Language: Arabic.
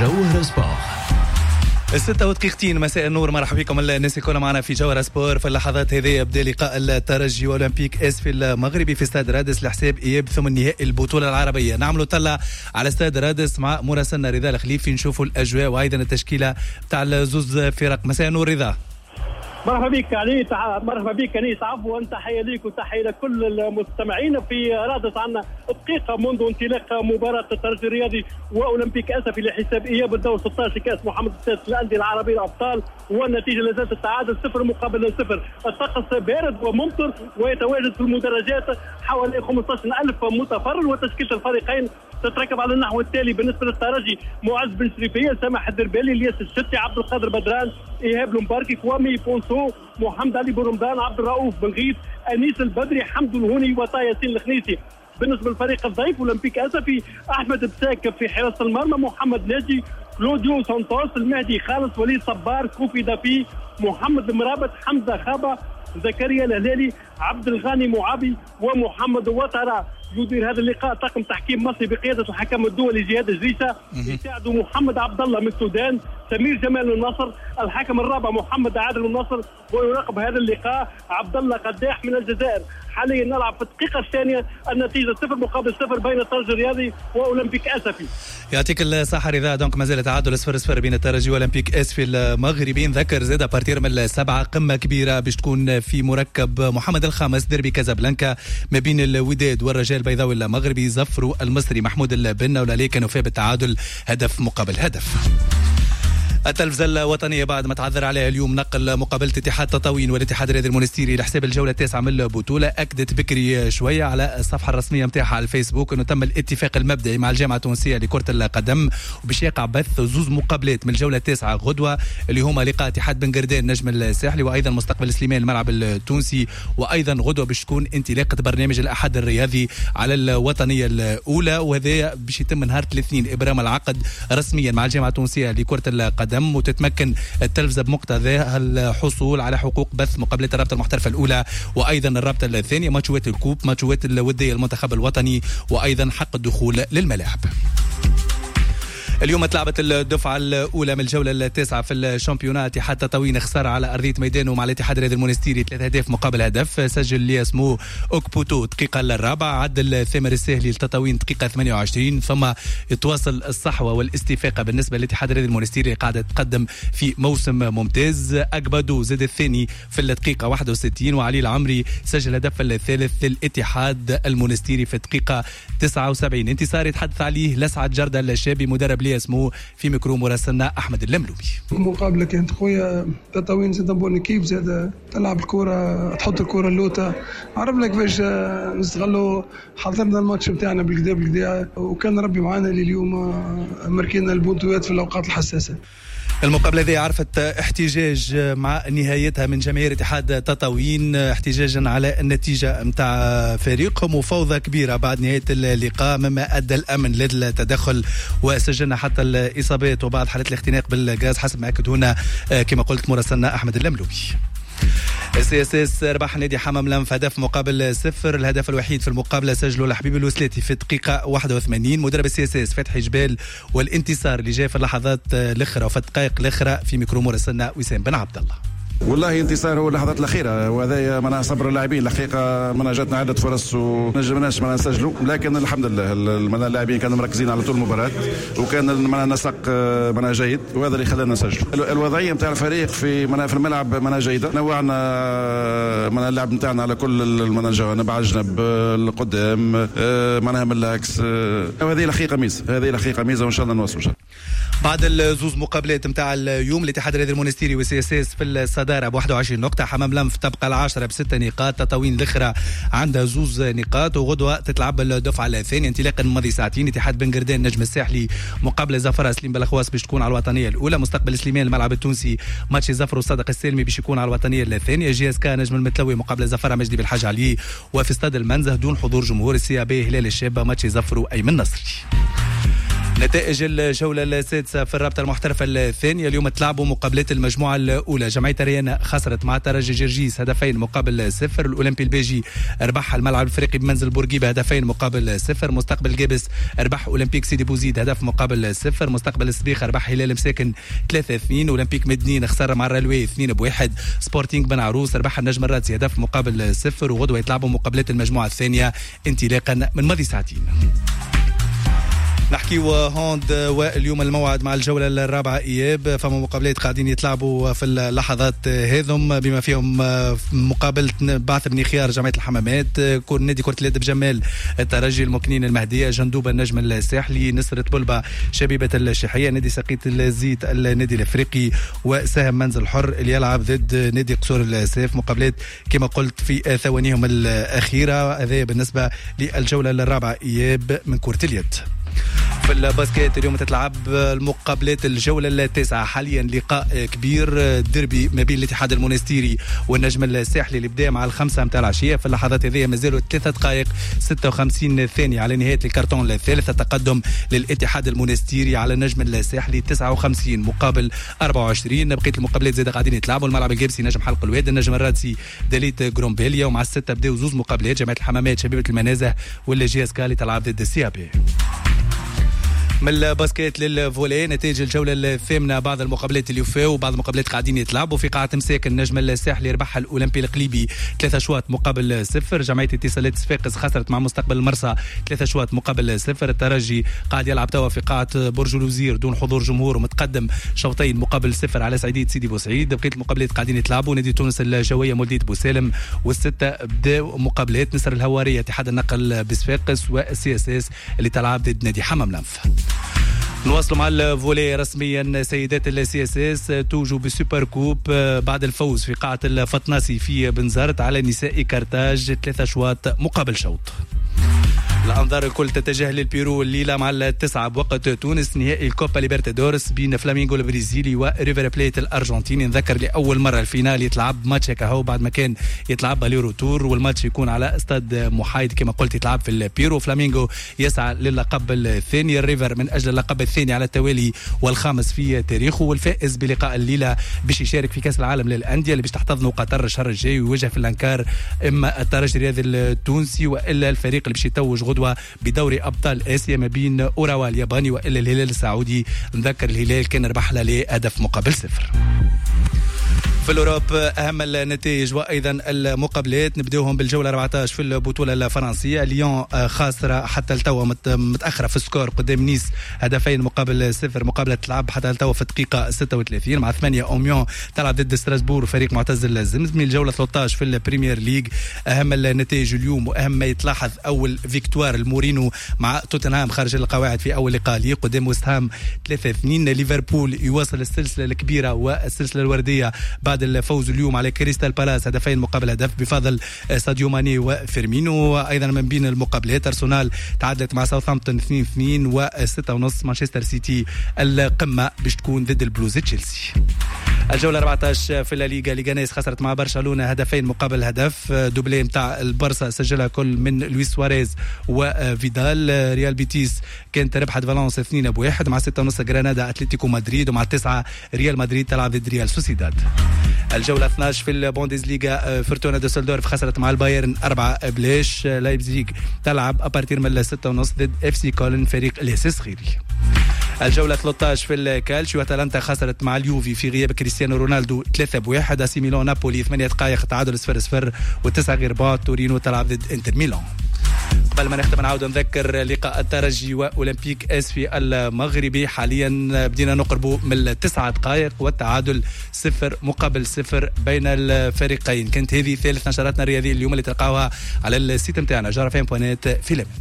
جوهر سبور. 6 مساء النور، مرحبا بكم الناس الكل معنا في جوهر سبور. في اللحظات هذه يبدا لقاء الترجي واولمبيك اس في المغربي في استاد رادس لحساب اياب ثم نهائي البطوله العربيه. نعملوا طلع على استاد رادس مع مراسلنا رضا الخليفي نشوفوا الاجواء وايضا التشكيله تاع الزوز فرق. مساء النور رضا. مرحبا بك علي، مرحبا بك انيس، عفوا تحيه ليك وتحيه لكل المستمعين. في رادس عنا دقيقه منذ انطلاق مباراه الترجي الرياضي واولمبيك اسفي لحساب اياب الدور 16 كاس محمد السادس للانديه العربيه الابطال، والنتيجه لازالت التعادل 0-0. الطقس بارد وممطر ويتواجد في المدرجات حوالي 15,000 متفرج، وتشكيله الفريقين تتركب على النحو التالي. بالنسبه للترجي: معز بن شريفيه، سامح الدربالي، الياس الشتي، عبد القادر بدران، ايهاب المباركي، كوامي بونسو، محمد علي برمضان، عبد الرؤوف بن غيث، انيس البدري، حمد الهوني، وطا ياسين الخنيسي. بالنسبه للفريق الضيف اولمبيك اسفي: احمد بساك في حراسه المرمى، محمد ناجي، كلوديو سانتوس، المهدي خالص، وليد صبار، كوفي دافي، محمد مرابط، حمزه خابه، زكريا الهلالي، عبد الغاني معابي، ومحمد وترى. يدير هذا اللقاء طاقم تحكيم مصري بقياده الحكم الدولي جهاد الجريسه، يساعده محمد عبد الله من السودان، سمير جمال من مصر، الحكم الرابع محمد عادل من مصر، ويراقب هذا اللقاء عبد الله قداح من الجزائر. حاليا نلعب في الدقيقه الثانيه، النتيجه 0-0 بين الترجي الرياضي واولمبيك اسفي. يعطيك الصحه رضا. دونك مازال تعادل 0-0 بين الترجي واولمبيك اسفي المغربي. نذكر زاد بارتير من السبعه قمه كبيره باش تكون في مركب محمد الخامس، ديربي كازابلانكا ما بين الوداد والرجاء البيضاوي المغربي. زفروا المصري محمود البنا ولا كانوا فيه بالتعادل هدف مقابل هدف. التلفزة الوطنية بعد ما تعذر عليها اليوم نقل مقابلة اتحاد تطاوين والاتحاد الرياضي المونستيري لحساب الجولة 9 من البطولة، أكدت بكري شوية على الصفحة الرسمية متاعها على الفيسبوك أنه تم الاتفاق المبدئي مع الجامعة التونسية لكرة القدم وباش يقع بث زوز مقابلات من الجولة 9 غدوة اللي هما لقاء اتحاد بن قردان نجم الساحلي وأيضا مستقبل سليمان الملعب التونسي، وأيضا غدوة باش تكون انطلاقة برنامج الأحد الرياضي على الوطنية الأولى، وهذا باش يتم نهار الاثنين إبرام العقد رسميا مع الجامعة التونسية لكرة القدم، وتتمكن التلفزة بمقتضاها الحصول على حقوق بث مقابلات الرابطة المحترفة الأولى وأيضا الرابطة الثانية، ماتشات الكوب، ماتشات الودية المنتخب الوطني، وأيضا حق الدخول للملاعب. اليوم تلعبت الدفعة الأولى من الجولة التاسعة في الشامبيونات. اتحاد تطاوين خسر على أرضية ميدانه مع الاتحاد الرياضي المونستيري 3 أهداف مقابل هدف. سجل اللي اسمه أوكبوتو دقيقة الرابعة، عدل ثامر الساهلي لتطاوين دقيقة 28. ثم يتواصل الصحوة والاستفاقة بالنسبة للاتحاد الرياضي المونستيري قاعدة تقدم في موسم ممتاز. أكبادو زاد الثاني في الدقيقة 61، وعلي العمري سجل هدف الثالث للاتحاد المونستيري في الدقيقة 79. انتصار يتحدث عليه لسعد جردة الشابي مدرب اسمه في ميكرو مراسلنا احمد اللملومي. المقابله كانت خويا تطاوين زاد بون كيف زاد تلعب الكره، تحط الكره اللوطه، عرفنا كيفاش نستغلوا. حضرنا الماتش بتاعنا بالكدا وكان ربي معنا اليوم مركينا البونتوات في الاوقات الحساسه. المقابلة هذه عرفت احتجاج مع نهايتها من جماهير اتحاد تطاوين، احتجاجا على النتيجة متاع فريقهم وفوضى كبيرة بعد نهاية اللقاء مما أدى الأمن للتدخل وسجلنا حتى الإصابات وبعض حالات الاختناق بالغاز حسب ما أكد هنا كما قلت مراسلنا أحمد اللملومي. السياسيس ربح نادي حمام لنف هدف مقابل 0. الهدف الوحيد في المقابلة سجله الحبيب الوسلاتي في الدقيقة 81. مدرب السياسيس فتحي جبال، والانتصار اللي جاء في اللحظات الأخرى وفي الدقائق الأخرى في ميكرو مراسلنا وسام بن عبد الله. والله انتصار هو اللحظات الاخيره، وهذا معناها صبر اللاعبين. الحقيقه معناها جاتنا عده فرص ونجمناش معناها نسجلوا، لكن الحمد لله معناها اللاعبين كانوا مركزين على طول المباراه وكان معناها نسق معناها جيد، وهذا اللي خلانا نسجلوا. الوضعيه نتاع الفريق في معناها في الملعب معناها جيده، نوعنا معناها اللعب نتاعنا على كل معناها الجوانب، على الجنب القدام معناها من العكس، وهذه الحقيقه ميزه، هذه الحقيقه ميزه وان شاء الله نوصلوا. بعد الزوز مقابلات نتاع اليوم الاتحاد الرياضي المونستيري والسياسيس في الصدارة ب21 نقطة، حمام لنف تبقى العاشرة ب6 نقاط، تطاوين الأخرى عندها زوز نقاط، وغدوة تتلعب الدفعة الثانية انطلاقا من ماضي ساعتين. اتحاد بن قردان نجم الساحلي مقابلة زفرة سليم بلخواس باش تكون على الوطنية الأولى. مستقبل سليمان الملعب التونسي ماتش زفر وصادق السالمي باش يكون على الوطنية الثانية. جي اس كا نجم المتلوي مقابلة زفرة مجدي بالحاج علي، وفي استاد المنزه دون حضور جمهور السي بي هلال الشابة ماتش زفر أيمن نصري. نتائج الجولة السادسة في الرابطة المحترفة الثانية. اليوم تلعبوا مقابلات المجموعة الأولى. جمعية ريانا خسرت مع ترجي جرجيس 2-0. الأولمبي البيجي ربح الملعب الفريقي بمنزل بورقيبة 2-0. مستقبل جابس ربح أولمبيك سيدي بوزيد 1-0. مستقبل السبيخ ربح هلال مساكن 3-2. أولمبيك مدنين خسر مع الرلوي 2-1. سبورتينغ بن عروس ربح النجم الراتسي 1-0. وغدوة يتلعبوا مقابلات المجموعة الثانية انطلاقا من ماضي ساعتين. نحكي هوند واليوم الموعد مع الجولة الرابعة إياب. فما مقابلات قاعدين يتلعبوا في اللحظات هذم بما فيهم مقابلة بعث بن خيار جمعية الحمامات، نادي كرة اليد بجمال الترجي المكنين المهدية، جندوبة النجم الساحلي، نصرة بلبة شبيبة الشحية، نادي سقيط الزيت النادي الأفريقي، وسهم منزل حر اللي يلعب ضد نادي قصور السيف. مقابلات كما قلت في ثوانيهم الأخيرة. هذا بالنسبة للجولة الرابعة إياب من كرة اليد. في الباسكت اليوم تتلعب المقابلات الجولة التاسعة. حاليا لقاء كبير ديربي ما بين الاتحاد المونستيري والنجم الساحلي اللي بدا مع 5 متاع العشية. في اللحظات هذه مازالوا 3 دقائق 56 ثانية على نهاية الكرتون الثالث. تقدم للاتحاد المونستيري على النجم الساحلي 59 مقابل 24. بقية المقابلات زاد قاعدين يتلعبوا. الملعب الجابسي نجم حلق الواد، النجم الرادسي داليت جرومبيليا، ومع 6 بداوا 2 مقابلات. جمعية الحمامات شبيبة المنازه واللي جي اس كالي تلعب ضد السيابي. من الباسكت للفولي نتائج الجولة الثامنة. بعض المقابلات اللي وفاو وبعض المقابلات قاعدين يتلعبوا. في قاعة مساك النجم الساحلي ربح الأولمبي القليبي 3 أشواط مقابل 0. جمعية اتصالات صفاقس خسرت مع مستقبل المرسى 3 أشواط مقابل 0. الترجي قاعد يلعب توا في قاعة برج الوزير دون حضور جمهور ومتقدم شوطين مقابل 0 على سعيدية سيدي بوسعيد. بقية المقابلات قاعدين يتلعبوا. نادي تونس الجوية مولدية بوسالم، والستة بداوا مقابلات نصر الهوارية اتحاد النقل بصفاقس، والسي اس اس اللي تلعب ضد نادي حمام لنف. نواصلوا مع الفولي رسميا. سيدات السي اس اس توجوا بالسوبر كوب بعد الفوز في قاعة الفطناسي في بنزرت على نساء كارتاج 3 أشواط مقابل شوط. الأنظار الكل تتجه للبيرو الليلة مع 9 بوقت تونس. نهائي الكوبا ليبرتادورس بين فلامينغو البرازيلي وريفر بليت الأرجنتيني. نذكر لأول مرة الفينال يتلعب ماتش هكا بعد ما كان يتلعب بالي روتور، والماتش يكون على استاد محايد كما قلت يتلعب في البيرو. فلامينغو يسعى للقب الثاني، الريفر من أجل اللقب الثاني على التوالي والخامس في تاريخه، والفائز بلقاء الليلة باش يشارك في كأس العالم للأندية اللي باش تحتضنه قطر الشهر الجاي، ويواجه في الأنكار إما الترجي الرياضي التونسي وإلا الفريق اللي باش يتوج غدوة بدوري أبطال آسيا ما بين أوراوا الياباني وإلا الهلال السعودي. نذكر الهلال كان ربح له لهدف مقابل 0. في الأوروب أهم النتائج وأيضا المقابلات نبدأهم بالجولة 14 في البطولة الفرنسية. ليون خاسرة حتى التوا متأخرة في السكور قدام نيس 2 مقابل 0. مقابلة تلعب حتى التوا في الدقيقة 36 مع 8. أوميون تلعب ضد ستراسبور فريق معتز الزمزمي. الجولة 13 في البريمير ليج. أهم النتائج اليوم وأهم ما يتلاحظ أول فيكتوار المورينو مع توتنهام خارج القواعد في أول لقاء ليه قدام وست هام 3-2. ليفربول يواصل السلسلة الكبيرة والسلسلة الوردية بعد الفوز اليوم على كريستال بالاس 2 مقابل هدف بفضل ساديو ماني وفيرمينو. ايضا من بين المقابلات ارسنال تعادلت مع ساوثهامبتون 2-2 و6.5. مانشستر سيتي القمه باش تكون ضد البلوز تشيلسي. الجوله 14 في الليغا. ليغانيس خسرت مع برشلونه 2 مقابل هدف. دوبلي نتاع البارسا سجلها كل من لويس سواريز وفيدال. ريال بيتيس كانت ربحت فالنس 2-1 مع 6.5 غرناطه اتلتيكو مدريد، ومع 9 ريال مدريد تلعب ضد ريال سوسيداد. الجولة 12 في البوندسليغا. فورتونا دوسلدورف خسرت مع البايرن 4-0. لايبزيغ تلعب أبارتير من 6.5 ضد اف سي كولن فريق الياس صغيري. الجولة 13 في الكالشيو. أتلانتا خسرت مع اليوفي في غياب كريستيانو رونالدو 3-1. اسي ميلان نابولي 8 دقائق تعادل 0-0 و9 غير بعد. تورينو تلعب ضد انتر ميلان. قبل ما نختم نعاود نذكر لقاء الترجي واولمبيك اس في المغربي. حاليا بدينا نقربوا من 9 دقائق والتعادل 0 مقابل 0 بين الفريقين. كانت هذه ثالث نشراتنا الرياضيه اليوم اللي تلقاوها على السيت نتاعنا جرفين.net في لبنان.